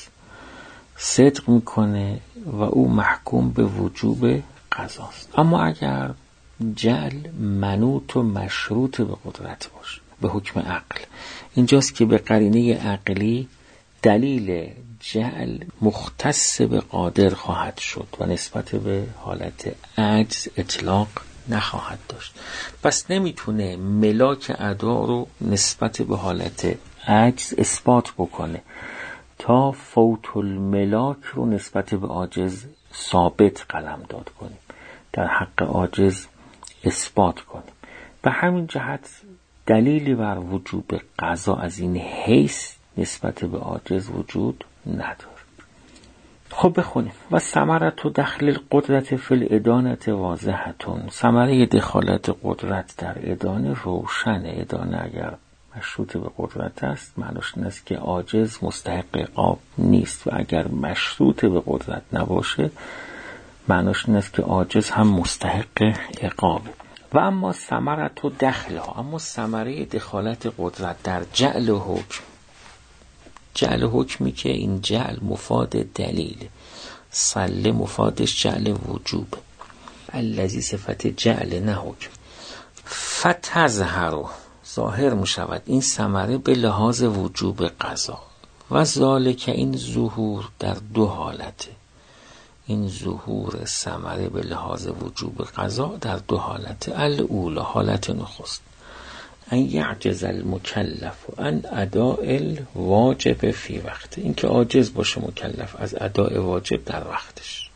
صدق میکنه و او محکوم به وجوب قضاست. اما اگر جعل منوط و مشروط به قدرت باشه، به حکم عقل، اینجاست که به قرینه عقلی دلیل جعل مختص به قادر خواهد شد و نسبت به حالت عجز اطلاق نخواهد داشت. پس نمیتونه ملاک ادا رو نسبت به حالت عجز اثبات بکنه تا فوت الملاک رو نسبت به عاجز ثابت قلم داد کنیم، در حق عاجز اثبات کنیم. به همین جهت دلیلی بر وجوب قضا از این حیث نسبت به عاجز وجود نداره. خب بخونیم. و ثمرت و دخل القدرت فی الادانه واضحتون. ثمره دخالت قدرت در ادانه روشن. ادانه اگر مشروط به قدرت است معناش این است که عاجز مستحق عقاب نیست و اگر مشروط به قدرت نباشه معناش این است که عاجز هم مستحق عقابه. و اما ثمرت و دخلها، اما ثمره دخالت قدرت در جعل و حکم، جعل حکمی که این جعل مفاد دلیل، صله مفادش جعل وجوب، الذی صفت جعل نه حکم، فتظهر ظاهر می شود این ثمره به لحاظ وجوب قضا و ذالک این ظهور در دو حالته. این ظهور ثمره به لحاظ وجوب قضا در دو حالته. الاولی حالت نخست ان یعجز المکلف ان اداء الواجب فی وقت، این که عاجز باشه مکلف از اداء واجب در وقتش.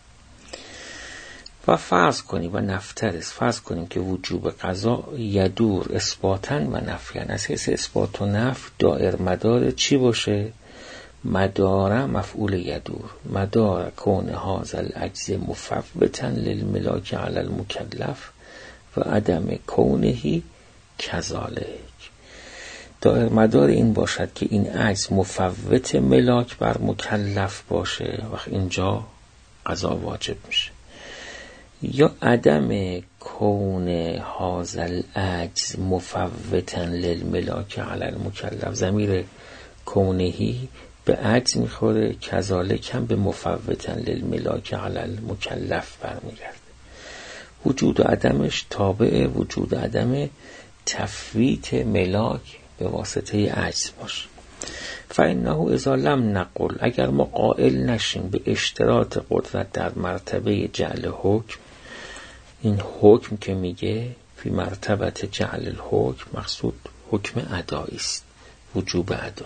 و فرض کنیم و نفترض فرض کنیم که وجوب قضا یدور اثباتا و نفیان، از حیث اثبات و نفی دائر مدار چی باشه؟ مدار مفعول یدور، مدار کون هذا العجز مفوتا للملاک علی المکلف و عدم کونه کذالک. دائر مدار این باشد که این عجز مفوت ملاک بر مکلف باشه، وقت اینجا قضا واجب میشه. یا عدم کون هذا العجز مفوتا للملاک علی المکلف، ضمیر کونهی به عجز میخوره، کذالک هم به مفوتا للملاک علی المکلف برمیگرده. وجود و عدمش تابع وجود و عدم تفویت ملاک به واسطه عجز باشه. فإنه اذا لم نقل، اگر ما قائل نشیم به اشتراط قدرت در مرتبه جعل حکم، این حکم که میگه فی مرتبت جعل الحکم مقصود حکم ادایی است، وجوب ادا.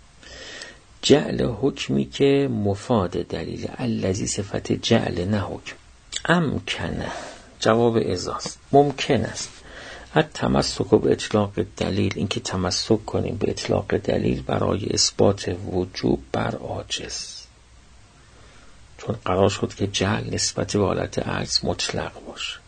جعل حکمی که مفاد دلیل، الذی صفت جعل نه حکم. امکنه جواب ازاست، ممکن است التمسک به اطلاق دلیل، اینکه تمسک کنیم به اطلاق دلیل برای اثبات وجوب بر عاجز، چون قرار شد که جعل نسبت به حالت عجز مطلق باشه.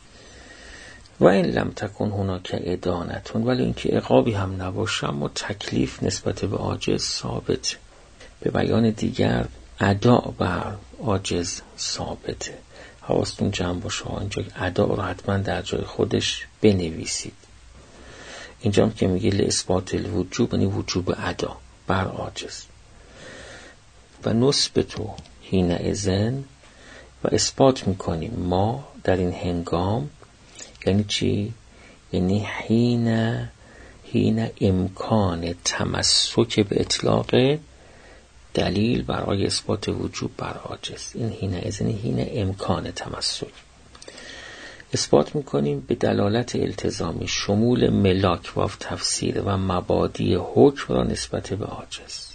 و این لم تکن هناک ادانتون، ولی اینکه عقابی هم نباشه اما تکلیف نسبت به عاجز ثابته. به بیان دیگر ادا بر عاجز ثابته. حواستون جمع باشه، اینجا ادا رو حتما در جای خودش بنویسید. اینجا که میگه لاثبات الوجوب یعنی وجوب ادا بر عاجز. و نثبتو حین اذن، و اثبات میکنیم ما در این هنگام. یعنی چی؟ یعنی حین حین امکان تمسک به اطلاق دلیل برای اثبات وجوب بر عاجز. این حین اذن حین امکان تمسک اثبات میکنیم به دلالت التزامی شمول ملاک و تفسیر و مبادی حکم را نسبت به عاجز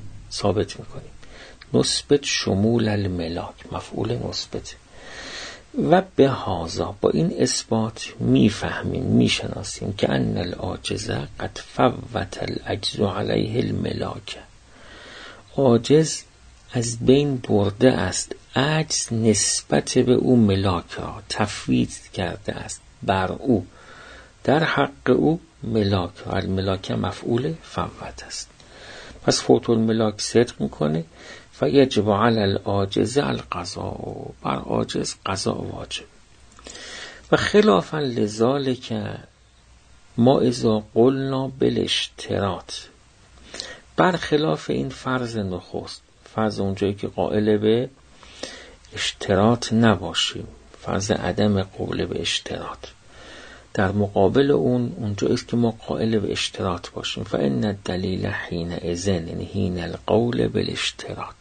ثابت میکنیم. نثبت شمول الملاک، مفعول نثبت. و به هازا با این اثبات میفهمیم میشناسیم که ان العاجزه قد فوت العجز علیه الملاک، عاجز از بین برده است عجز نسبت به او ملاک را تفویض کرده است بر او، در حق او ملاک، الملاک مفعول فوت است. پس فوت الملاک صدق میکنه و یجب علی العاجز القضاء، بر عاجز قضا واجب. و خلافا لذالک ما اذا قلنا بالاشتراط، برخلاف این فرض نخست، فرض اونجایی که قائل به اشتراط نباشیم، فرض عدم قول به اشتراط، در مقابل اون اونجایی است که ما قائل به اشتراط باشیم. فإن الدلیل حین اذن، یعنی حین القول بالاشتراط،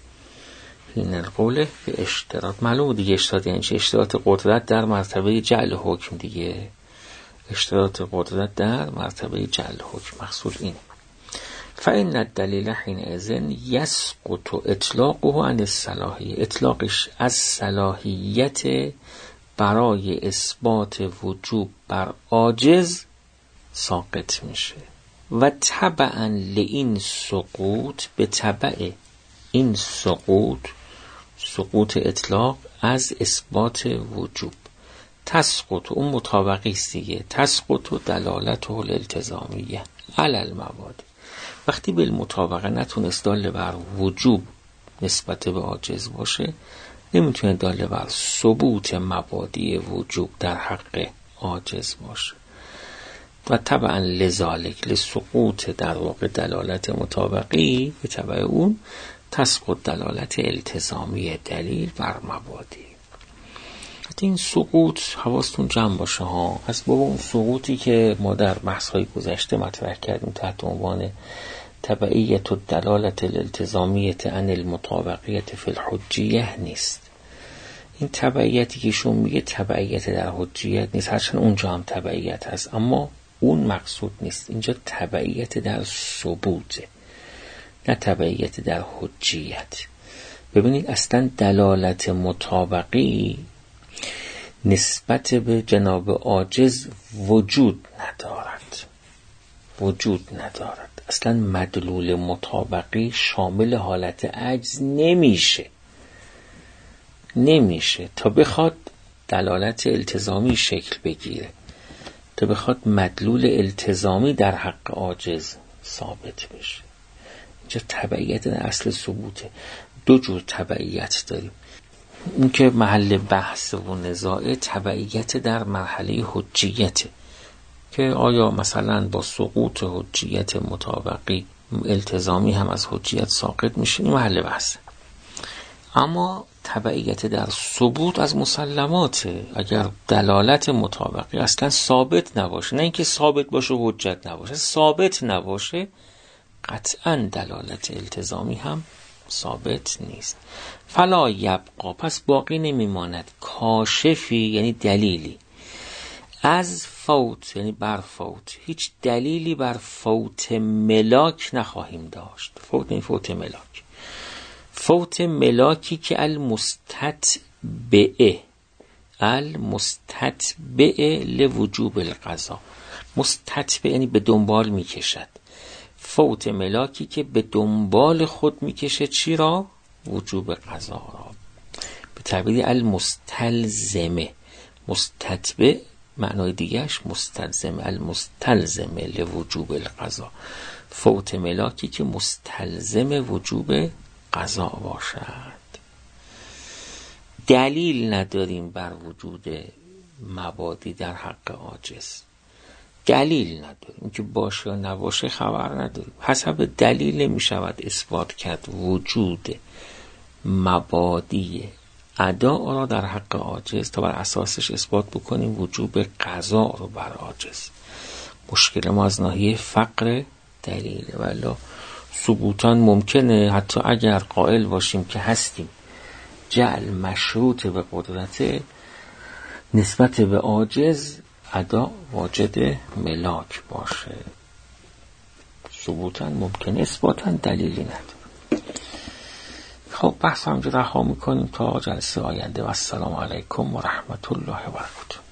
حین القول به اشتراط. معلوم دیگه اشتراط یعنی چه؟ اشتراط قدرت در مرتبه جعل حکم دیگه، اشتراط قدرت در مرتبه جعل حکم، مقصود اینه. فإن الدلیل حین اذن یسقط اطلاقه عن الصلاحیه، اطلاقش از صلاحیت برای اثبات وجوب بر عاجز ساقط میشه. و تبعا لئین سقوط، به تبع این سقوط، سقوط اطلاق از اثبات وجوب، تسقط، اون مطابقی است دیگه، تسقط و دلالت و الالتزامیه علی المواد. وقتی بالمطابقه نتونست داله بر وجوب نسبت به عاجز باشه، نمیتونه داله بر ثبوت مبادی وجوب در حق عاجز باشه. و طبعا لذالک لسقوط در واقع دلالت مطابقی، به تبع اون تسقط دلالت التزامی دلیل بر مبادی. این سقوط حواستون جمع باشه ها، از باب اون سقوطی که ما در بحث‌های گذشته مطرح کردیم تحت عنوان تبعیت و دلالت الالتزامیت عن المطابقیت فی الحجیه نیست. این تبعیتی که شون میگه تبعیت در حجیت نیست، هرچند اونجا هم تبعیت هست، اما اون مقصود نیست. اینجا تبعیت در ثبوته، نه تبعیت در حجیت. ببینید اصلا دلالت مطابقی نسبت به جناب عاجز وجود ندارد، وجود ندارد. اصلا مدلول مطابقی شامل حالت عجز نمیشه، نمیشه تا بخواد دلالت التزامی شکل بگیره، تا بخواد مدلول التزامی در حق عاجز ثابت بشه. اینجا تبعیت در اصل ثبوته. دو جور تبعیت داریم، این که محل بحث و نزاع تبعیت در مرحله حجیته، که آیا مثلا با سقوط حجیت مطابقی التزامی هم از حجیت ساقط میشه، این محل بحثه. اما تبعیت در ثبوت از مسلماته. اگر دلالت مطابقی اصلا ثابت نباشه، نه اینکه ثابت باشه حجت نباشه، ثابت نباشه، قطعا دلالت التزامی هم ثابت نیست. فلا یبقا، پس باقی نمیماند، کاشفی یعنی دلیلی، از فوت یعنی بر فوت، هیچ دلیلی بر فوت ملاک نخواهیم داشت. فوت یعنی فوت ملاک، فوت ملاکی که المستتبعه، المستتبعه لوجوب القضا، مستتبع یعنی به دنبال میکشد، فوت ملاکی که به دنبال خود میکشه چی را؟ وجوب قضا را. به تعبیر المستلزمه، مستتبع معنای دیگهش مستلزمه، المستلزمه لوجوب القضا، فوت ملاکی که مستلزم وجوب قضا باشد. دلیل نداریم بر وجود مبادی در حق عاجز، دلیل نداریم که باشه یا نباشه خبر نداریم. حسب دلیل می شود اثبات کرد وجود مبادی ادا را در حق عاجز تا بر اساسش اثبات بکنیم وجوب قضا رو بر عاجز. مشکل ما از ناحیه فقر دلیله، ولی ثبوتان ممکنه حتی اگر قائل باشیم که هستیم جعل مشروط به قدرت نسبت به عاجز ادا واجد ملاک باشه. ثبوتاً ممکنه، اثباتاً دلیلی نداره. خب بحث همجا رها میکنیم تا جلسه آینده و السلام علیکم و رحمت الله و برکاته.